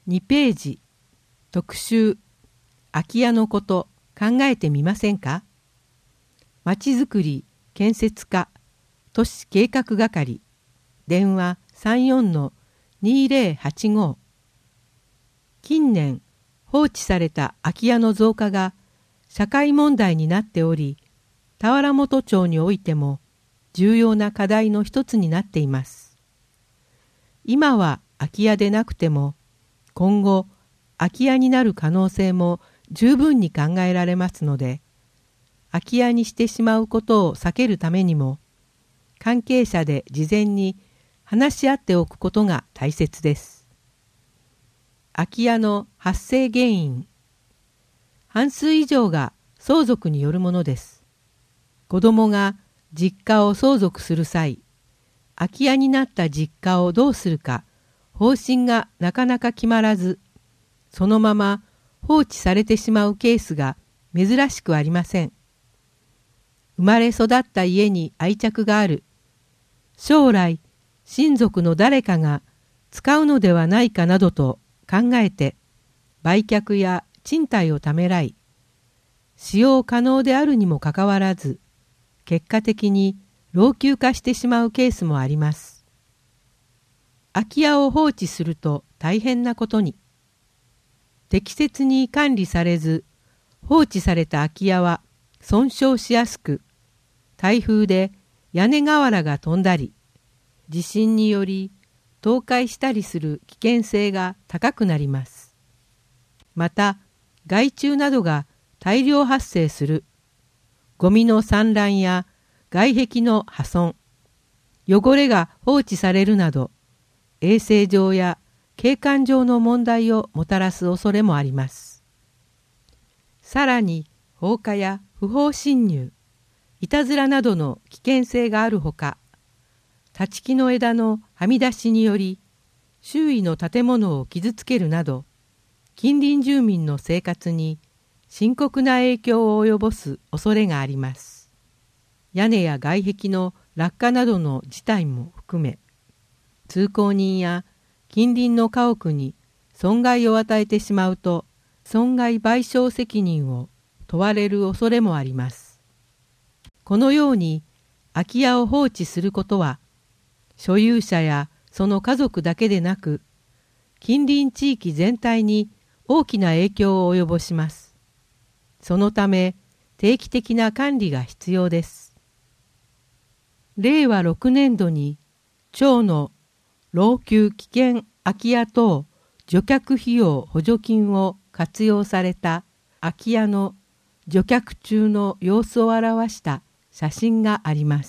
2ページ特集空き家のこと考えてみませんか。まちづくり建設課都市計画係電話 34-2085。 近年放置された空き家の増加が社会問題になっており、田原本町においても重要な課題の一つになっています。今は空き家でなくても今後空き家になる可能性も十分に考えられますので、空き家にしてしまうことを避けるためにも関係者で事前に話し合っておくことが大切です。空き家の発生原因、半数以上が相続によるものです。子供が実家を相続する際、空き家になった実家をどうするか方針がなかなか決まらず、そのまま放置されてしまうケースが珍しくありません。生まれ育った家に愛着がある、将来親族の誰かが使うのではないかなどと考えて売却や賃貸をためらい、使用可能であるにもかかわらず結果的に老朽化してしまうケースもあります。空き家を放置すると大変なことに。適切に管理されず放置された空き家は損傷しやすく、台風で屋根瓦が飛んだり、地震により倒壊したりする危険性が高くなります。また、害虫などが大量発生する、ゴミの散乱や外壁の破損、汚れが放置されるなど、衛生上や景観上の問題をもたらす恐れもあります。さらに、放火や不法侵入、いたずらなどの危険性があるほか、立ち木の枝のはみ出しにより周囲の建物を傷つけるなど、近隣住民の生活に深刻な影響を及ぼす恐れがあります。屋根や外壁の落下などの事態も含め、通行人や近隣の家屋に損害を与えてしまうと、損害賠償責任を問われる恐れもあります。このように空き家を放置することは、所有者やその家族だけでなく、近隣地域全体に大きな影響を及ぼします。そのため、定期的な管理が必要です。令和6年度に、町の老朽危険空き家等除却費用補助金を活用された空き家の除却中の様子を表した写真があります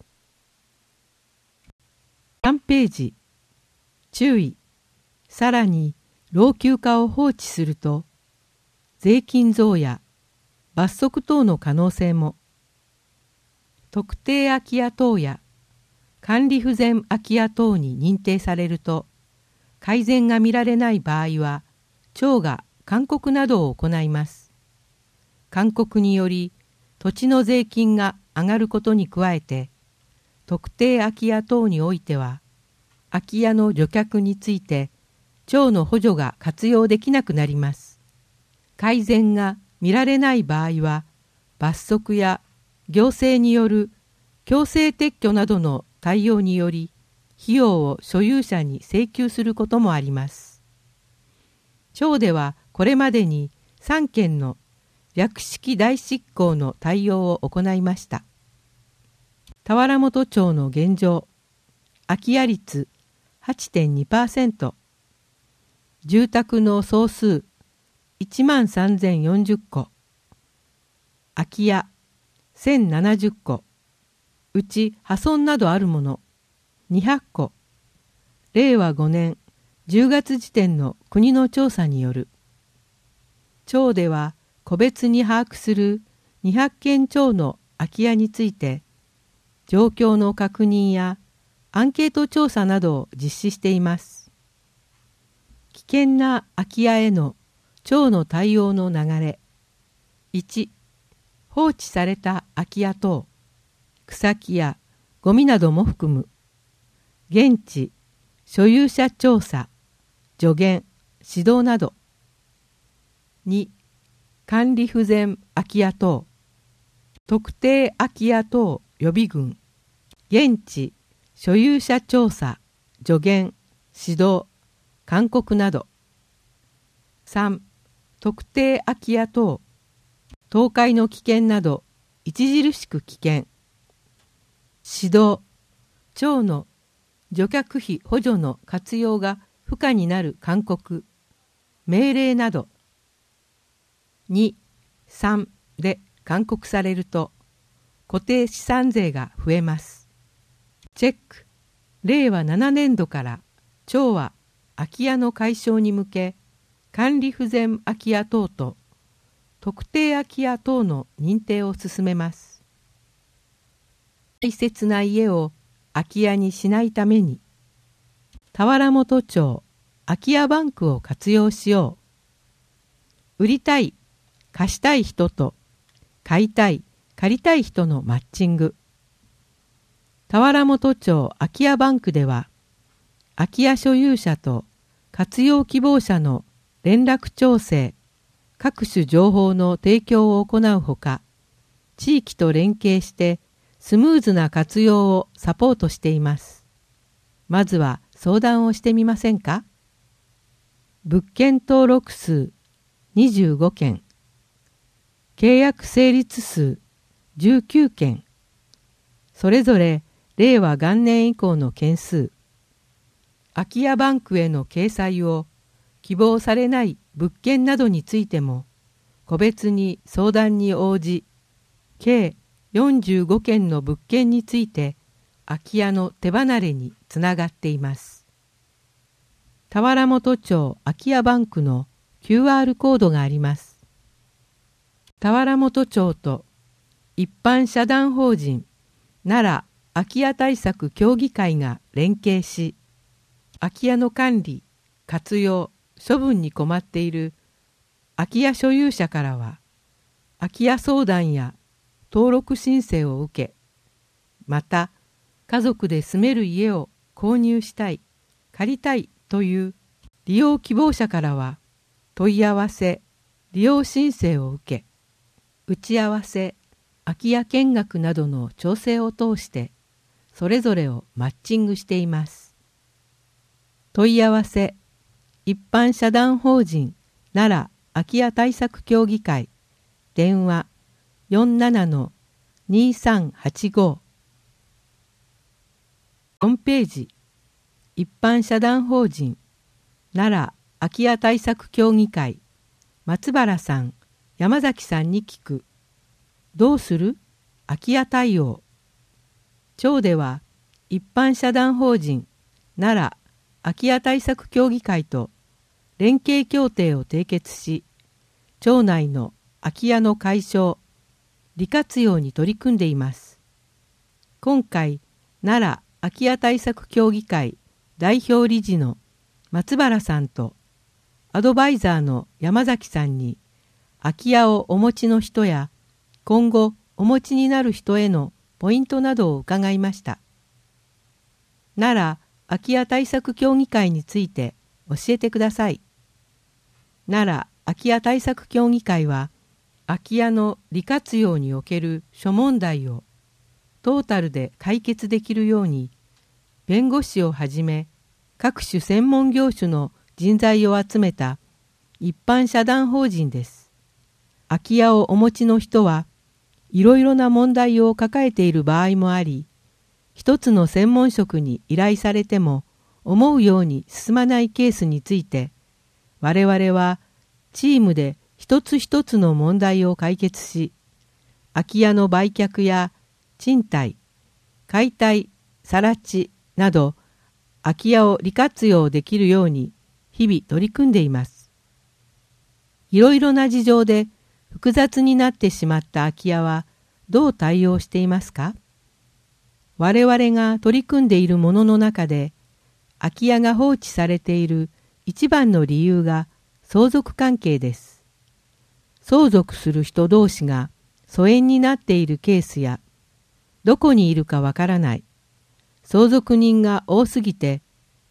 。3ページ、注意。さらに老朽化を放置すると税金増や罰則等の可能性も。特定空き家等や管理不全空き家等に認定されると、改善が見られない場合は町が勧告などを行います。勧告により土地の税金が上がることに加えて、特定空き家等においては空き家の除却について町の補助が活用できなくなります。改善が見られない場合は罰則や行政による強制撤去などの対応により費用を所有者に請求することもあります。町ではこれまでに3件の略式代執行の対応を行いました。田原本町の現状、空き家率 8.2%、住宅の総数13,040戸、空き家1070戸、うち破損などあるもの200戸、令和5年10月時点の国の調査による。町では個別に把握する200件超の空き家について、状況の確認やアンケート調査などを実施しています。危険な空き家への町の対応の流れ。1、放置された空き家等、草木やゴミなども含む。現地、所有者調査、助言、 指導など。2、管理不全空き家等、特定空き家等予備軍、現地所有者調査、助言、指導、勧告など。3、特定空き家等、倒壊の危険など著しく危険。指導、町の除却費補助の活用が不可になる勧告、命令など。2、3で勧告されると固定資産税が増えます。チェック。令和7年度から町は空き家の解消に向け管理不全空き家等と特定空き家等の認定を進めます。大切な家を空き家にしないために田原本町空き家バンクを活用しよう。売りたい、貸したい人と買いたい、借りたい人のマッチング。田原本町空き家バンクでは空き家所有者と活用希望者の連絡調整、各種情報の提供を行うほか、地域と連携してスムーズな活用をサポートしています。まずは相談をしてみませんか？物件登録数25件、契約成立数19件、それぞれ令和元年以降の件数、空き家バンクへの掲載を希望されない物件などについても個別に相談に応じ、計45件の物件について空き家の手離れにつながっています。田原本町空き家バンクの QR コードがあります。田原本町と一般社団法人奈良空き家対策協議会が連携し、空き家の管理、活用、処分に困っている空き家所有者からは空き家相談や登録申請を受け、また家族で住める家を購入したい、借りたいという利用希望者からは問い合わせ、利用申請を受け、打ち合わせ、空き家見学などの調整を通してそれぞれをマッチングしています。問い合わせ、一般社団法人奈良空き家対策協議会、電話 47-2385。ホームページ、一般社団法人奈良空き家対策協議会、松原さん、山崎さんに聞く。どうする？空き家対応。町では一般社団法人奈良空き家対策協議会と連携協定を締結し、町内の空き家の解消、利活用に取り組んでいます。今回、奈良空き家対策協議会代表理事の松原さんとアドバイザーの山崎さんに空き家をお持ちの人や今後お持ちになる人へのポイントなどを伺いました。奈良空き家対策協議会について教えてください。奈良空き家対策協議会は空き家の利活用における諸問題をトータルで解決できるように弁護士をはじめ各種専門業種の人材を集めた一般社団法人です。空き家をお持ちの人はいろいろな問題を抱えている場合もあり、一つの専門職に依頼されても思うように進まないケースについて、我々はチームで一つ一つの問題を解決し、空き家の売却や賃貸、解体、更地など空き家を利活用できるように日々取り組んでいます。いろいろな事情で複雑になってしまった空き家はどう対応していますか？我々が取り組んでいるものの中で空き家が放置されている一番の理由が相続関係です。相続する人同士が疎遠になっているケースや、どこにいるかわからない、相続人が多すぎて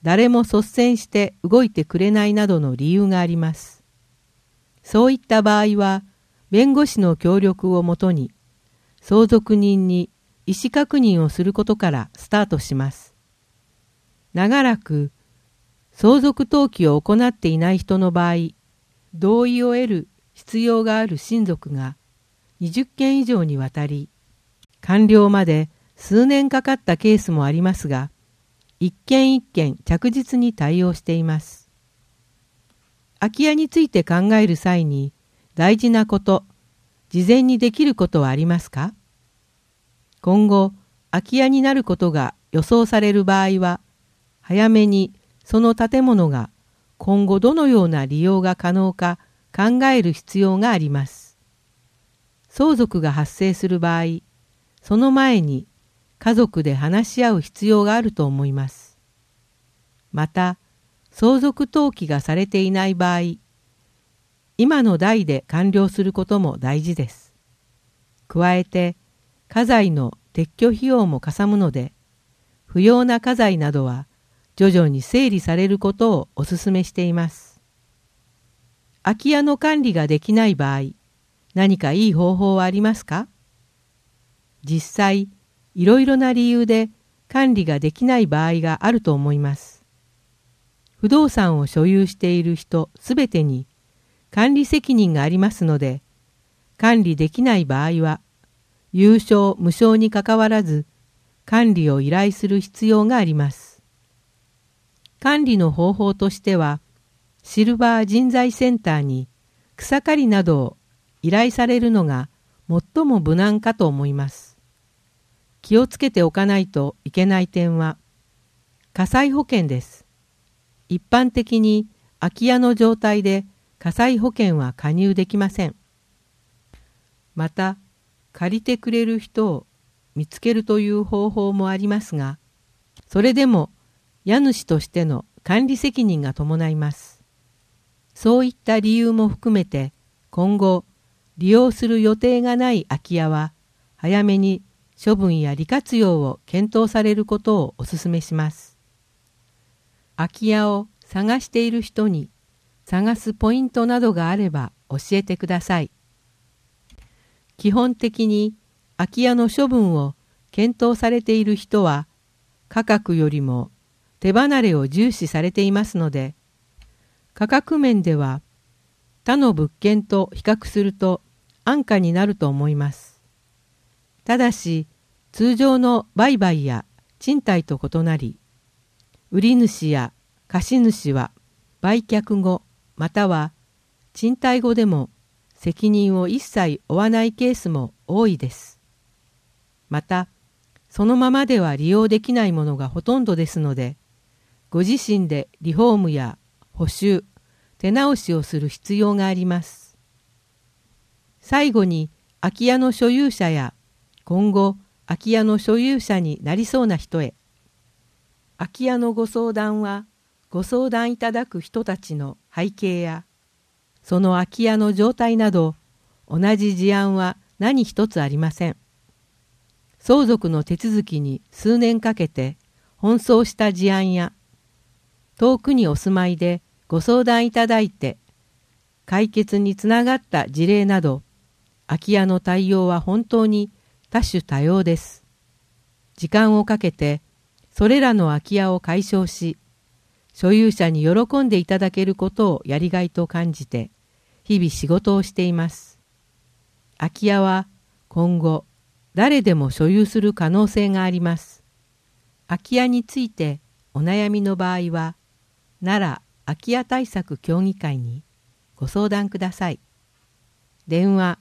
誰も率先して動いてくれないなどの理由があります。そういった場合は、弁護士の協力をもとに、相続人に意思確認をすることからスタートします。長らく相続登記を行っていない人の場合、同意を得る必要がある親族が20件以上にわたり、完了まで数年かかったケースもありますが、一件一件着実に対応しています。空き家について考える際に大事なこと、事前にできることはありますか？今後、空き家になることが予想される場合は、早めにその建物が今後どのような利用が可能か考える必要があります。相続が発生する場合、その前に家族で話し合う必要があると思います。また、相続登記がされていない場合、今の代で完了することも大事です。加えて、家財の撤去費用もかさむので、不要な家財などは徐々に整理されることをお勧めしています。空き家の管理ができない場合、何かいい方法はありますか？実際、いろいろな理由で管理ができない場合があると思います。不動産を所有している人すべてに管理責任がありますので、管理できない場合は、有償無償にかかわらず、管理を依頼する必要があります。管理の方法としては、シルバー人材センターに草刈りなどを依頼されるのが最も無難かと思います。気をつけておかないといけない点は、火災保険です。一般的に空き家の状態で火災保険は加入できません。また、借りてくれる人を見つけるという方法もありますが、それでも家主としての管理責任が伴います。そういった理由も含めて、今後利用する予定がない空き家は、早めに処分や利活用を検討されることをお勧めします。空き家を探している人に探すポイントなどがあれば教えてください。基本的に空き家の処分を検討されている人は価格よりも手離れを重視されていますので、価格面では他の物件と比較すると安価になると思います。ただし、通常の売買や賃貸と異なり、売り主や貸主は売却後または賃貸後でも責任を一切負わないケースも多いです。また、そのままでは利用できないものがほとんどですので、ご自身でリフォームや補修、手直しをする必要があります。最後に、空き家の所有者や今後空き家の所有者になりそうな人へ。空き家のご相談は、ご相談いただく人たちの背景や、その空き家の状態など、同じ事案は何一つありません。相続の手続きに数年かけて奔走した事案や、遠くにお住まいでご相談いただいて、解決につながった事例など、空き家の対応は本当に多種多様です。時間をかけて、それらの空き家を解消し、所有者に喜んでいただけることをやりがいと感じて、日々仕事をしています。空き家は今後、誰でも所有する可能性があります。空き家についてお悩みの場合は、奈良空き家対策協議会にご相談ください。電話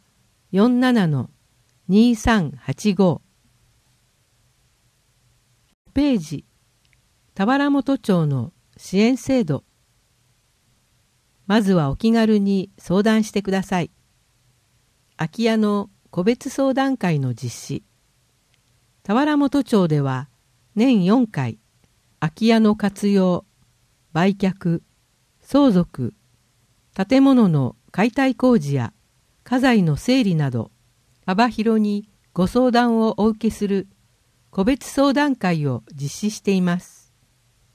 47-2385。ページ、田原本町の支援制度。まずはお気軽に相談してください。空き家の個別相談会の実施。田原本町では年4回、空き家の活用、売却、相続、建物の解体工事や家財の整理など、幅広にご相談をお受けする個別相談会を実施しています。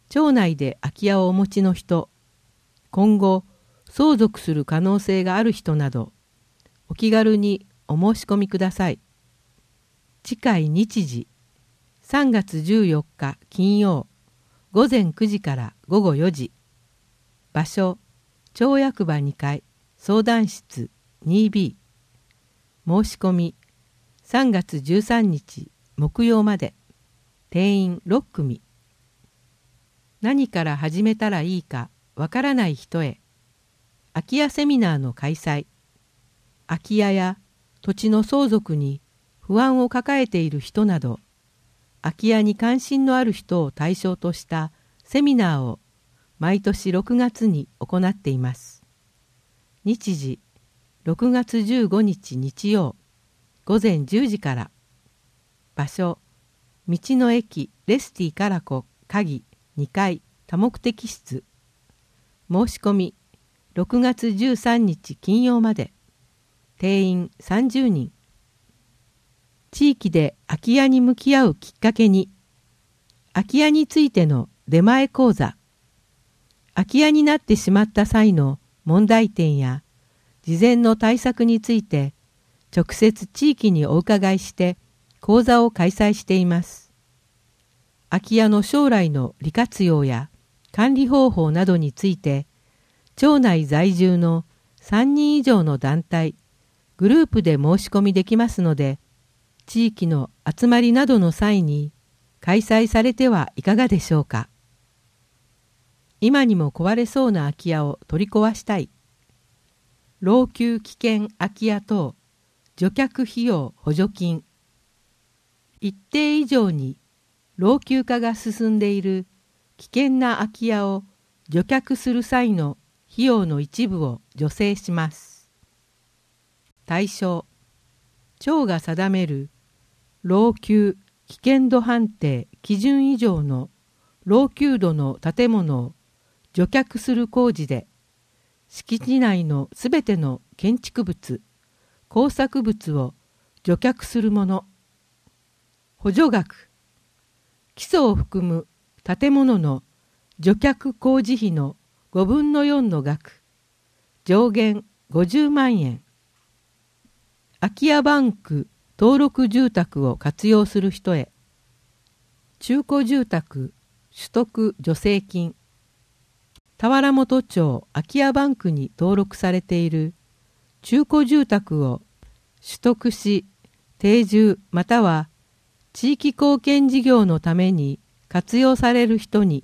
町内で空き家をお持ちの人、今後相続する可能性がある人など、お気軽にお申し込みください。次回日時、3月14日金曜、午前9時から午後4時。場所、町役場2階、相談室 2B。申し込み、3月13日木曜まで。定員6組。何から始めたらいいかわからない人へ、空き家セミナーの開催。空き家や土地の相続に不安を抱えている人など、空き家に関心のある人を対象としたセミナーを毎年6月に行っています。日時、6月15日日曜、午前10時から。場所、道の駅レスティカラコ鍵2階多目的室。申し込み、6月13日金曜まで。定員30人。地域で空き家に向き合うきっかけに、空き家についての出前講座、空き家になってしまった際の問題点や事前の対策について直接地域にお伺いして講座を開催しています。空き家の将来の利活用や管理方法などについて、町内在住の3人以上の団体、グループで申し込みできますので、地域の集まりなどの際に開催されてはいかがでしょうか。今にも壊れそうな空き家を取り壊したい。老朽危険空き家等除却費用補助金。一定以上に老朽化が進んでいる危険な空き家を除却する際の費用の一部を助成します。対象、町が定める老朽危険度判定基準以上の老朽度の建物を除却する工事で、敷地内のすべての建築物、工作物を除却するもの。補助額、基礎を含む建物の除却工事費の5分の4の額、上限50万円。空き家バンク登録住宅を活用する人へ、中古住宅取得助成金。田原本町空き家バンクに登録されている中古住宅を取得し、定住または地域貢献事業のために活用される人に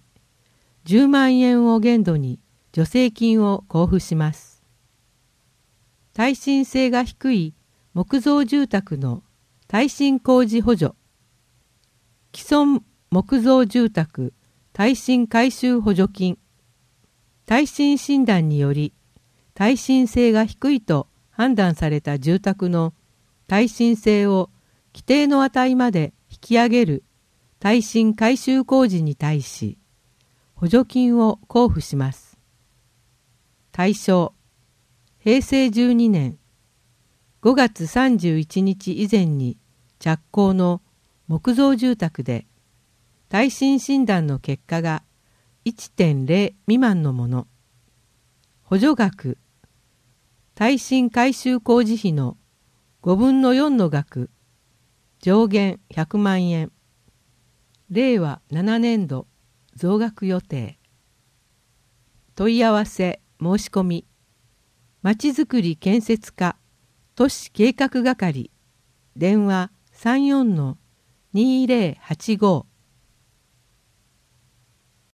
10万円を限度に助成金を交付します。耐震性が低い木造住宅の耐震工事補助、既存木造住宅耐震改修補助金、耐震診断により耐震性が低いと判断された住宅の耐震性を規定の値まで引き上げる耐震改修工事に対し補助金を交付します。対象、平成12年5月31日以前に着工の木造住宅で耐震診断の結果が 1.0 未満のもの。補助額、耐震改修工事費の5分の4の額、上限100万円。令和7年度増額予定。問い合わせ申し込み、まちづくり建設課都市計画係、電話 34-2085